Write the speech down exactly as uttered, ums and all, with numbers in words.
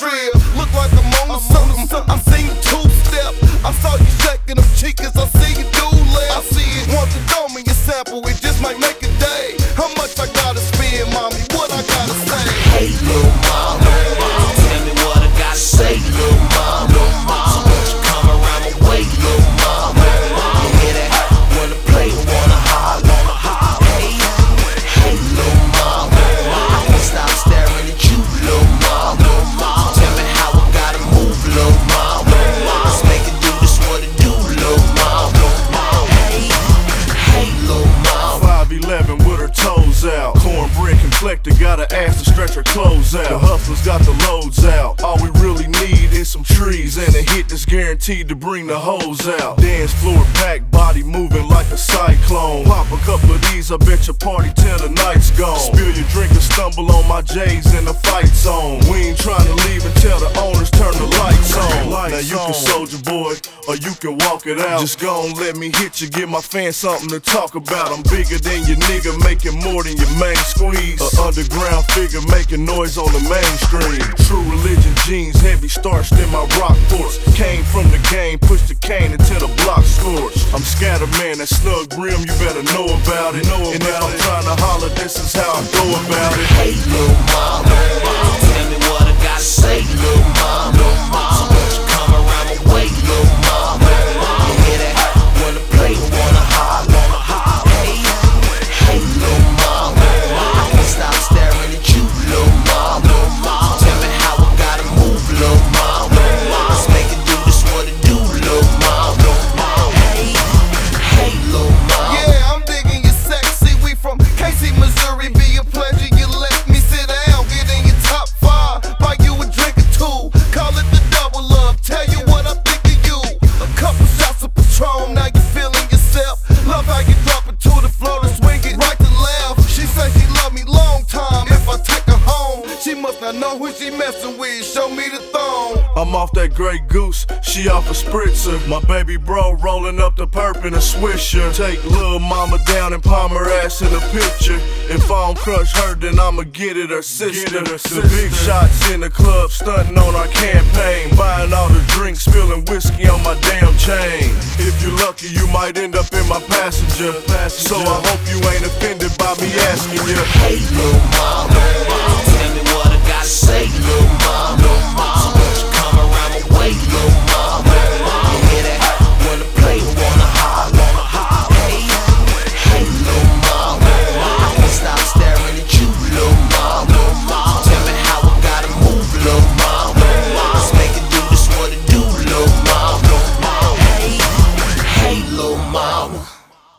strip. Look like I'm on something. I'm seeing two-step. I saw you shaking them cheekers. I see you do left. I see it. Want to throw me a sample. It just might make a day. How much I gotta spend, mommy? What I gotta say? Hey, little mama, tell me what I gotta say, little mama. So won't you come around my way, little mama? You hear that? Wanna play, wanna holler, wanna holler. Hey, hey, little mama, I can't stop staring at you, little mama. So tell me how I gotta move, little mama. Let's make it do this, what it do, little mama. Hey, hey, little mama. five eleven with her toes out. Cornbread complected, got her ass to stretch her clothes out. The hustlers got the loads out. All we really need is some trees and a hit that's guaranteed to bring the hoes out. Dance floor packed, body moving like a cyclone. Pop a couple of these, I bet your party till the night's gone. Spill your drink and stumble on my J's in the fight zone. We ain't trying to leave until the owners turn the lights on. Now you can soldier boy, or you can walk it out. Just gon' let me hit you, give my fans something to talk about. I'm bigger than your nigga, making more than your main squeeze. A underground figure making noise on the mainstream. True religion jeans, heavy starched in my rock force. Came from the game, pushed the cane until the block scorched. I'm scatter man, that snug brim, you better know about it. Know and if I'm trying to holler, this is how I go about it. Hey, little mama, tell me what I gotta say, little mama. So won't you come around my way, little mama? You hear that? Wanna play, wanna holler, wanna holler. Hey, hey, little mama, I can't stop staring at you, little mama. So tell me how I gotta move, little mama. Let's make it do this, what it do, little mama. Hey, hey, little mama. Yeah, I'm digging you sexy. We from K C, Missouri. Be a pleasure. You let me sit down, get in your top five. Buy you a drink or two. Call it the double up. Tell you what I think of you. A couple shots of Patron. Now you feeling yourself. Love how you drop it to the floor and swing it right to left. She said she love me long time. If I take her home, she must not know who she messing with. Show me the thong. I'm off that Grey Goose, she off a spritzer. My baby bro rolling up the perp in a swisher. Take lil' mama down and palm her ass in a picture. If I don't crush her, then I'ma get it her sister. It her sister. The big shots in the club, stunting on our campaign. Buying all the drinks, spilling whiskey on my damn chain. If you're lucky, you might end up in my passenger. So I hope you ain't offended by me asking you. Hey, little mama.